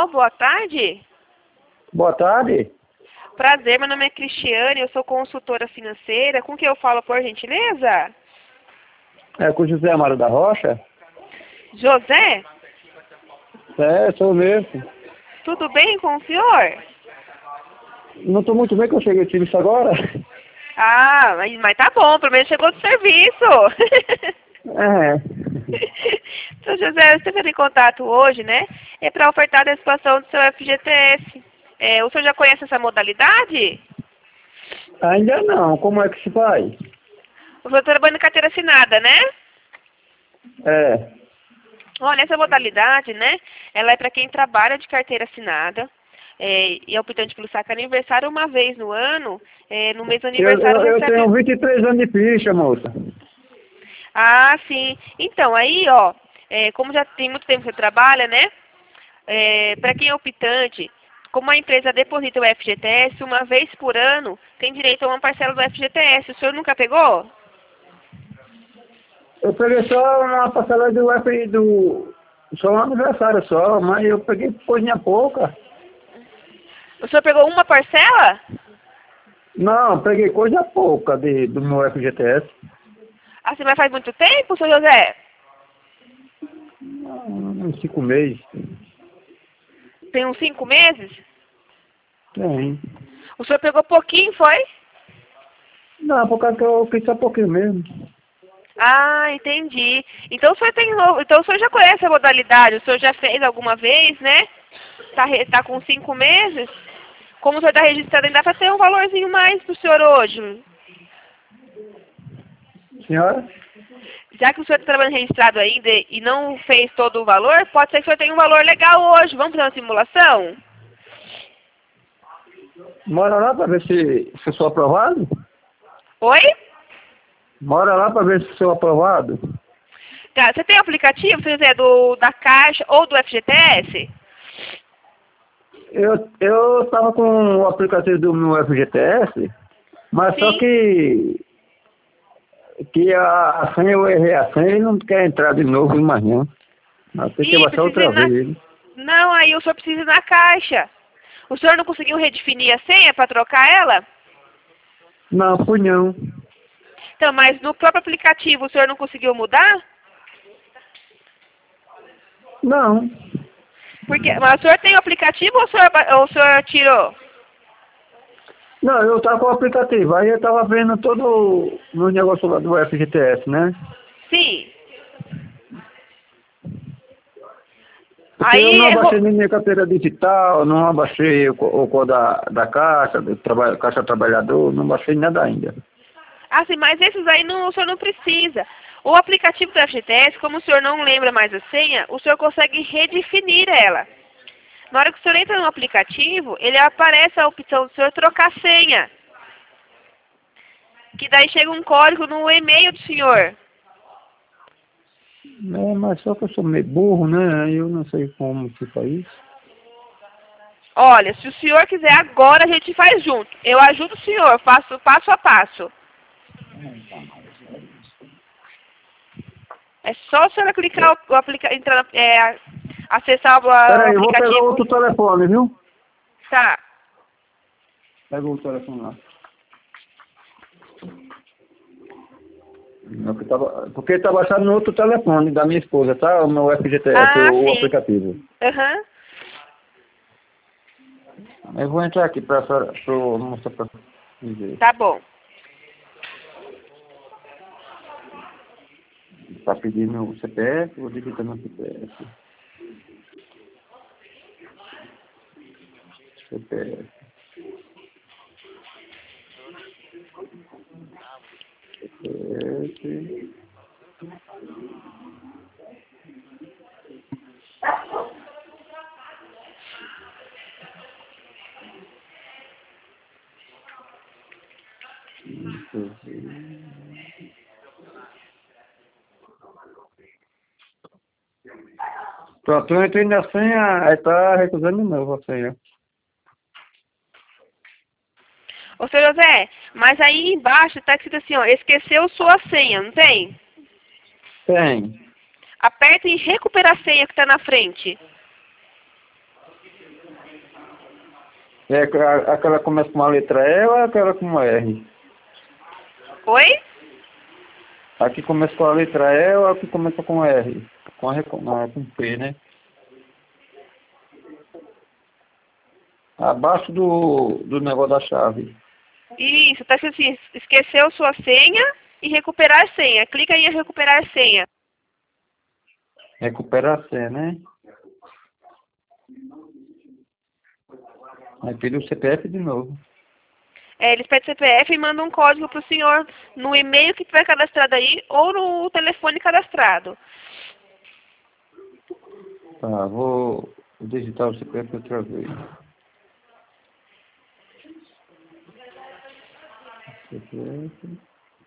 boa tarde. Boa tarde. Prazer, meu nome é Cristiane, eu sou consultora financeira. Com quem eu falo, por gentileza? É com o José Amaro da Rocha? José? É, sou mesmo. Tudo bem com o senhor? Não estou muito bem que eu cheguei de serviço agora. Ah, mas tá bom, pelo menos chegou do serviço. Seu José, você teve em contato hoje, né? É para ofertar a participação do seu FGTS. O senhor já conhece essa modalidade? Ainda não. Como é que se faz? O senhor trabalha em carteira assinada, né? É. Olha, essa modalidade, né? Ela é para quem trabalha de carteira assinada. E é optante pelo saque aniversário uma vez no ano. No mês do aniversário Eu recebe... tenho 23 anos de ficha, moça. Ah, sim. Então, aí, ó, como já tem muito tempo que você trabalha, né? Para quem é optante, como a empresa deposita o FGTS, uma vez por ano, tem direito a uma parcela do FGTS. O senhor nunca pegou? Eu peguei só uma parcela do F do... Só um aniversário só, mas eu peguei coisinha pouca. O senhor pegou uma parcela? Não, peguei coisa pouca do meu FGTS. Assim, mas faz muito tempo, senhor José? Uns 5 meses. Tem uns 5 meses? Tem. O senhor pegou pouquinho, foi? Não, por causa que eu fiz só pouquinho mesmo. Ah, entendi. Então o senhor então o senhor já conhece a modalidade, o senhor já fez alguma vez, né? Tá com 5 meses? Como o senhor está registrado, ainda vai ter um valorzinho mais pro senhor hoje. Senhora? Já que o senhor está trabalhando registrado ainda e não fez todo o valor, pode ser que o senhor tenha um valor legal hoje. Vamos fazer uma simulação? Mora lá para ver se eu sou aprovado? Oi? Mora lá para ver se sou aprovado? Tá, você tem aplicativo, se quiser, da Caixa ou do FGTS? Eu estava com o aplicativo do meu FGTS, mas Sim. só que a senha, eu errei a senha e não quer entrar de novo mais não. Tem que baixar Precisa outra ir na... vez. Não, aí o senhor precisa ir na Caixa. O senhor não conseguiu redefinir a senha para trocar ela? Não, fui não. Então, mas no próprio aplicativo o senhor não conseguiu mudar? Não. Mas o senhor tem o aplicativo ou o senhor tirou? Não, eu estava com o aplicativo, aí eu estava vendo todo o meu negócio lá do FGTS, né? Sim. Porque eu Aí não errou. abaixei nem minha carteira digital, não abaixei o código da Caixa, Caixa Trabalhador, não baixei nada ainda. Ah, sim, mas esses aí o senhor não precisa. O aplicativo do FGTS, como o senhor não lembra mais a senha, o senhor consegue redefinir ela. Na hora que o senhor entra no aplicativo, ele aparece a opção do senhor trocar a senha. Que daí chega um código no e-mail do senhor. Mas só que eu sou meio burro, né? Aí eu não sei como fica isso. Olha, se o senhor quiser agora, a gente faz junto. Eu ajudo o senhor, faço passo a passo. É só o senhor clicar, acessar o Peraí, eu vou pegar aplicativo. outro telefone, viu? Tá. Pega o telefone lá. Não, porque tá baixado no outro telefone da minha esposa, tá? O meu FGTS, Ah, o sim. aplicativo. Aham. Eu vou entrar aqui pra mostrar pra ver. Tá bom. Tá pedindo o CPF, vou digitar no CPF. CPF. CPF. Pronto, eu entrei na senha, aí tá recusando de novo a senha. Ô, senhor José, mas aí embaixo tá escrito assim, ó, esqueceu sua senha, não tem? Tem. Aperta em recuperar a senha que tá na frente. É aquela que começa com uma letra E ou é aquela com uma R? Oi? Aqui começa com a letra E ou aqui começa com R? Com P, né? Abaixo do negócio da chave. Isso, tá escrito assim, esqueceu sua senha e recuperar a senha. Clica aí em recuperar a senha. Recuperar a senha, né? Aí pede o CPF de novo. Eles pedem CPF e mandam um código para o senhor no e-mail que tiver cadastrado aí ou no telefone cadastrado. Tá, vou digitar o CPF outra vez. CPF.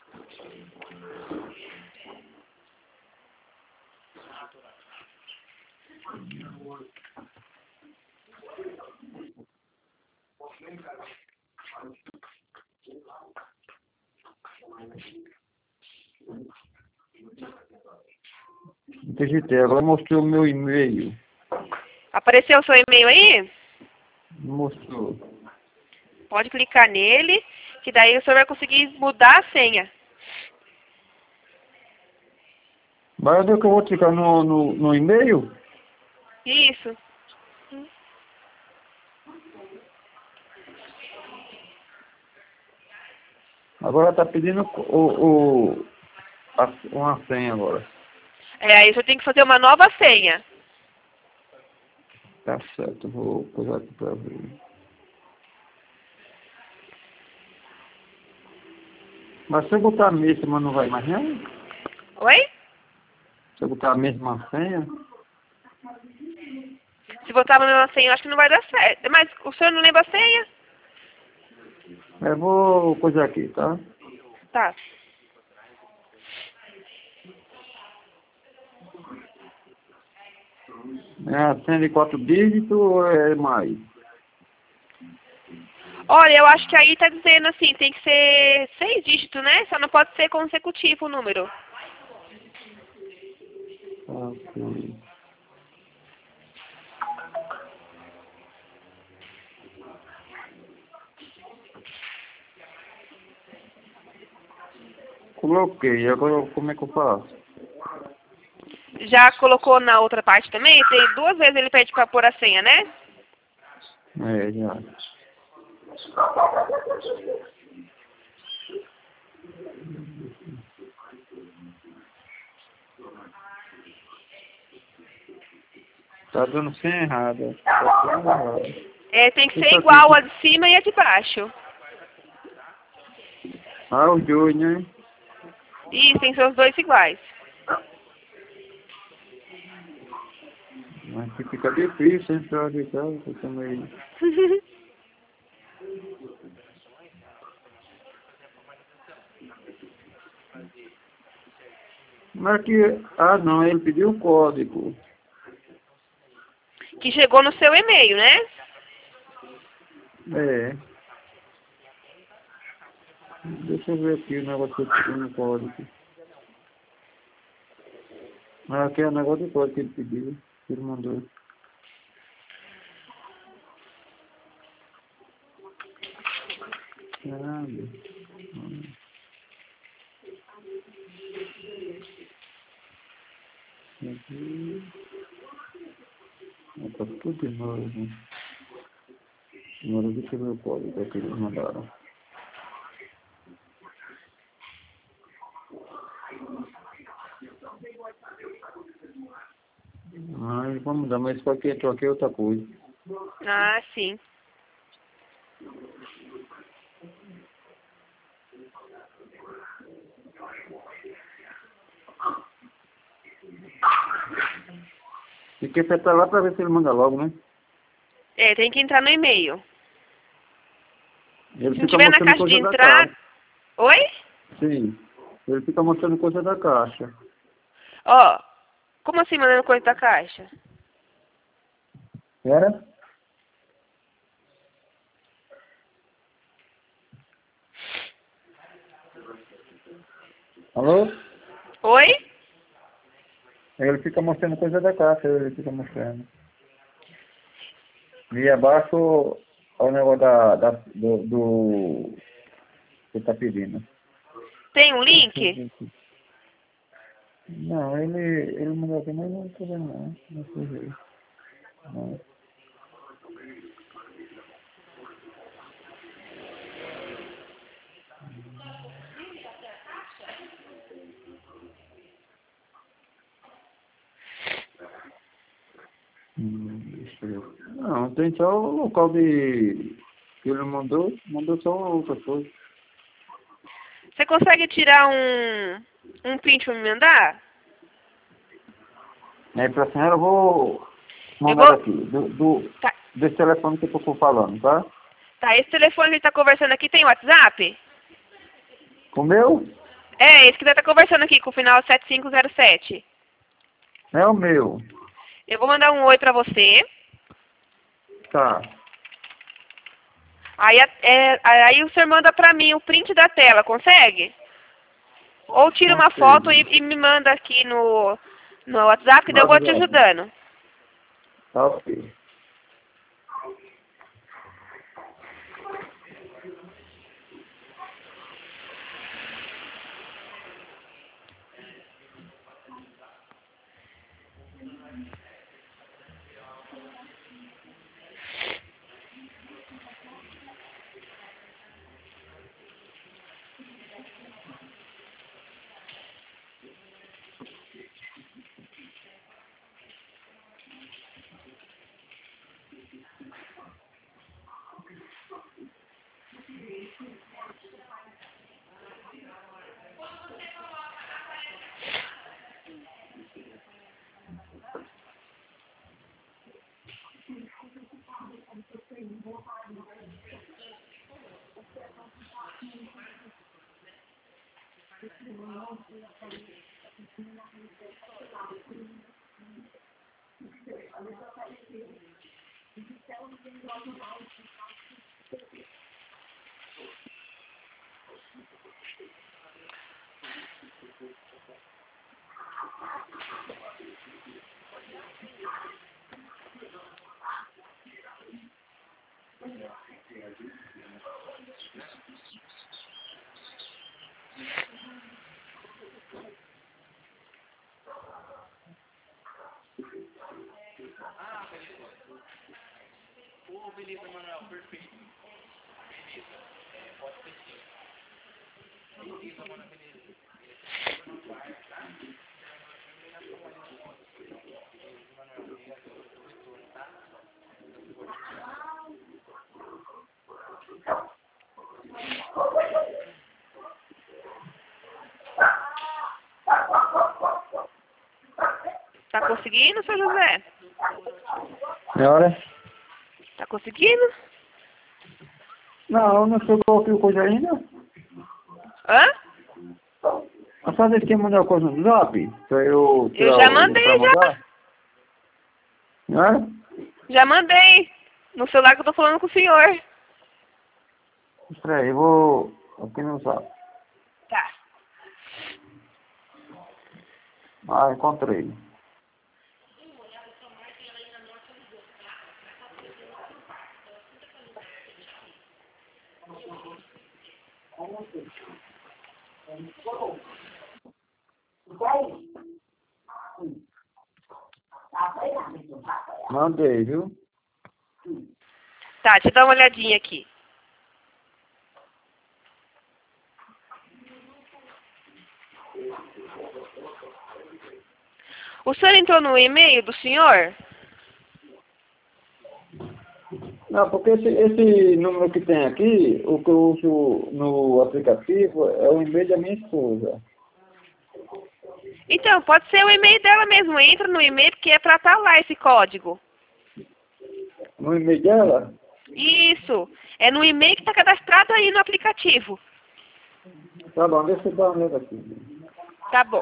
Digitei, agora mostrou o meu e-mail. Apareceu o seu e-mail aí? Mostrou. Pode clicar nele, que daí o senhor vai conseguir mudar a senha. Mas onde é que eu vou clicar no e-mail? Isso. Agora tá pedindo uma senha agora. Aí o senhor tem que fazer uma nova senha. Tá certo, vou coisar aqui pra ver. Mas se eu botar a mesma, não vai mais não? Oi? Se eu botar a mesma senha? Se botar a mesma senha, eu acho que não vai dar certo. Mas o senhor não lembra a senha? Eu vou coisar aqui, tá? Tá. É a senha de 4 dígitos ou é mais? Olha, eu acho que aí tá dizendo assim, tem que ser 6 dígitos, né? Só não pode ser consecutivo o número. Ok. Coloquei, agora como é que eu faço? Já colocou na outra parte também? Tem 2 vezes ele pede pra pôr a senha, né? É, já. Tá dando senha errada. Tá dando errado. É, tem que ser Isso igual a aqui. de cima e a de baixo. Ah, os dois, né? Isso, tem que ser os dois iguais. Mas que fica difícil entrar de casa também. Mas que. Ah, não, ele pediu o código. Que chegou no seu e-mail, né? É. Deixa eu ver aqui o negócio que ele pediu no código. Ah, aqui é o negócio do código que ele pediu. Que ele mandou. Caramba. Aqui. Ah, tá tudo de novo. Agora deixa eu ver o código que eles mandaram. Ah, vamos mudar, mas isso aqui é outra coisa. Ah, sim. Tem que apertar lá pra ver se ele manda logo, né? É, tem que entrar no e-mail. Ele Se não fica tiver na mostrando caixa de coisa da entrada... caixa. Oi? Sim. Ele fica mostrando coisa da caixa. Ó, como assim mandando coisa da caixa? Era? Alô? Oi? Ele fica mostrando coisa da caixa, ele fica mostrando. E abaixo o negócio do que você tá pedindo. Tem um link? Não, ele mandou aqui, mas não tô vendo não. Não sei ver. Não. Deixa eu ver. Não, tem só o local de que ele mandou só outra coisa. Você consegue tirar um print pra me mandar? Aí pra senhora eu vou Eu mandar vou... aqui, Tá, desse telefone que eu tô falando, tá? tá, esse telefone que a gente tá conversando aqui tem WhatsApp? O meu É, esse que você tá conversando aqui com o final 7507. é o meu. Eu vou mandar um oi pra você. Tá. Aí o senhor manda pra mim o print da tela, consegue? Ou tira uma foto Consigo. e me manda aqui no WhatsApp, que daí eu vou te WhatsApp. ajudando. Tá ok. Tá conseguindo, seu José? Senhora? Tá conseguindo? Não, não chegou aqui o coisa ainda. Hã? A senhora quer mandar coisa no zap? Pra eu Eu tirar já o link pra mandei, já. mandar? Senhora? Já mandei. No celular que eu tô falando com o senhor. Espera aí, eu vou aqui no zap. Tá. Ah, encontrei. Mandei, viu? Tá, deixa eu dar uma olhadinha aqui. O senhor entrou no e-mail do senhor? Não, porque esse número que tem aqui, o que eu uso no aplicativo, é o e-mail da minha esposa. Então, pode ser o e-mail dela mesmo. Entra no e-mail que é pra estar lá esse código. No e-mail dela? Isso. É no e-mail que tá cadastrado aí no aplicativo. Tá bom, deixa eu dar uma olhada aqui. Tá bom.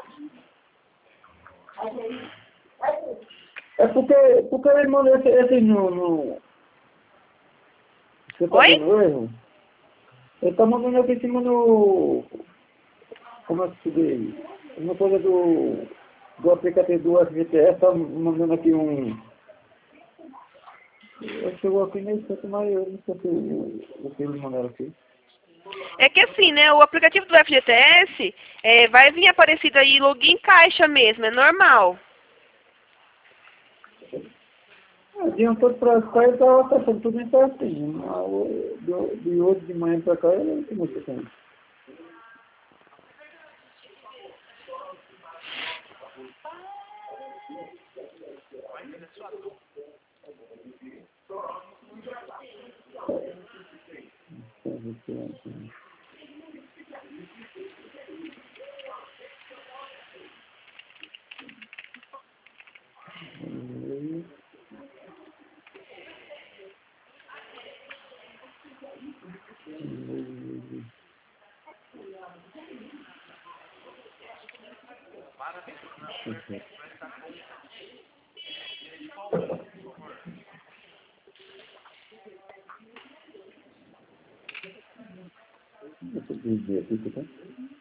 É porque ele mandou esse no... Você tá Oi? vendo o erro? Ele tá mandando aqui em cima no... Como é que se diz? Uma coisa do aplicativo do FGTS, tá mandando aqui um... Eu chegou aqui nesse centro, mas eu não sei o que eles mandaram aqui. É que assim, né, o aplicativo do FGTS vai vir aparecido aí login caixa mesmo, é normal. Adiantou para cá e estava passando tudo em certinho. De hoje de manhã para cá, eu não comecei com isso. Deixa eu dizer aqui, tá?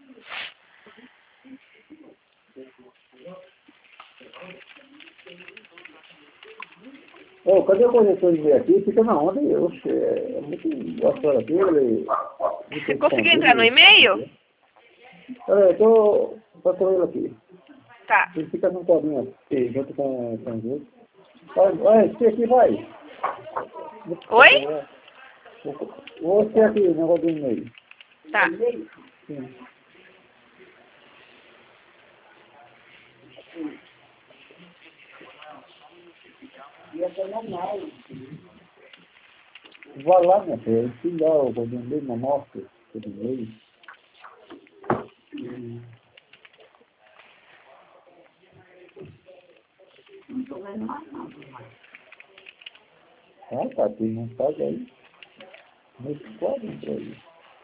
Ô, cadê o corretor de ver aqui? Fica na onda. Oxe, é muito gostoso aqui. Você conseguiu entrar no e-mail? Peraí, eu tô com ele aqui. Tá. Ele fica num cobinho aqui, junto com os outros. Vai, esse aqui vai. Oi? Esse aqui, o negócio do e-mail. Tá. Sim. Vai lá, minha filha, se dá o gordinho dele, não mostra o e-mail. Ah, tá, tem mensagem aí. Nesse quadro, entra aí.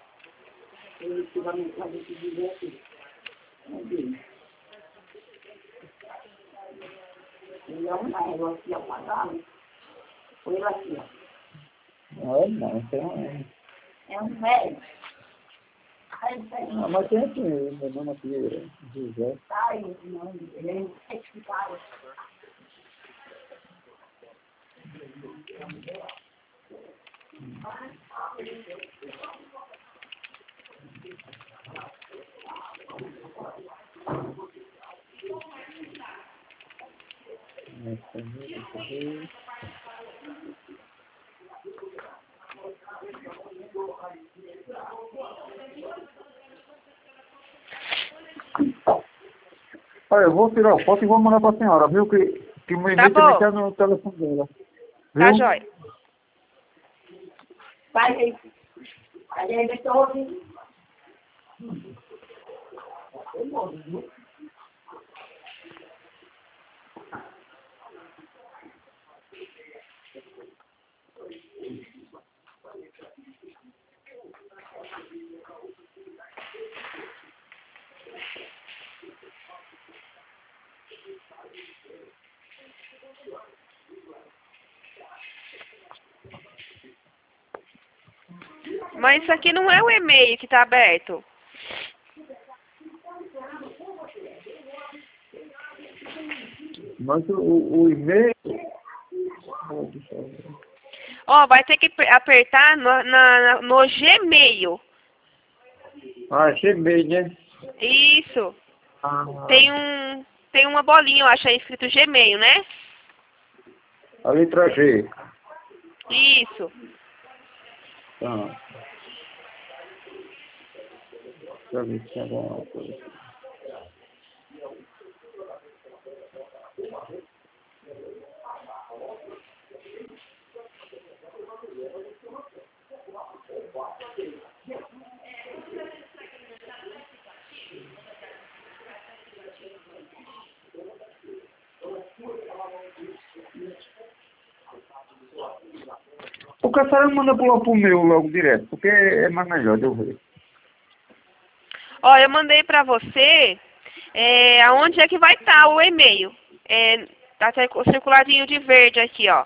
Não, não, tem um. É um velho. Ah, mas tem aqui, meu nome aqui é José. Ai, não, ele é certificado. Olha, eu vou tirar a foto e vou mandar para a senhora, viu? Que o meu Tá e-mail também bom. está no telefone dela. Viu? Tá, jóia. Vai, gente. Aí ele estou ouvindo. Mas isso aqui não é o e-mail que tá aberto. Mas o e-mail... Ó, vai ter que apertar no Gmail. Ah, Gmail, né? Isso. Ah, Tem uma bolinha, eu acho, aí escrito Gmail, né? a letra G. Isso. Tá. Deixa eu ver se tem alguma coisa. Por que a senhora não manda pular pro meu logo direto? Porque é mais melhor de eu ver. Ó, eu mandei pra você aonde é que vai estar o e-mail. Tá circuladinho de verde aqui, ó.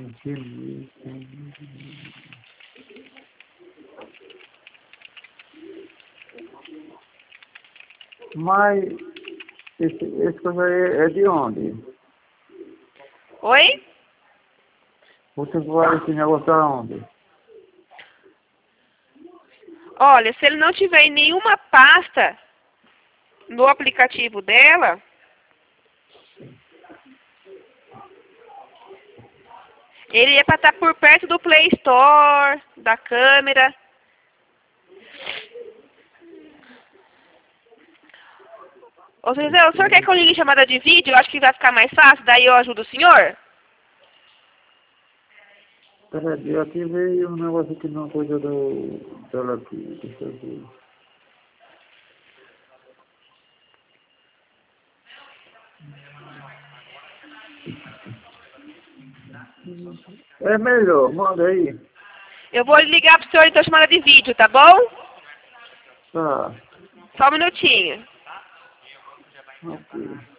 Mas esse coisa aí é de onde? Oi? Você vai esse negócio aonde? Olha, se ele não tiver em nenhuma pasta no aplicativo dela, ele é para estar por perto do Play Store, da câmera. Ô, José, o senhor quer que eu ligue chamada de vídeo? Eu acho que vai ficar mais fácil, daí eu ajudo o senhor? Peraí, aqui veio um negócio que não coisa dela aqui. Deixa eu ver. É melhor, manda aí. Eu vou ligar pro senhor então chamada de vídeo, tá bom? Tá. Só um minutinho. Ok.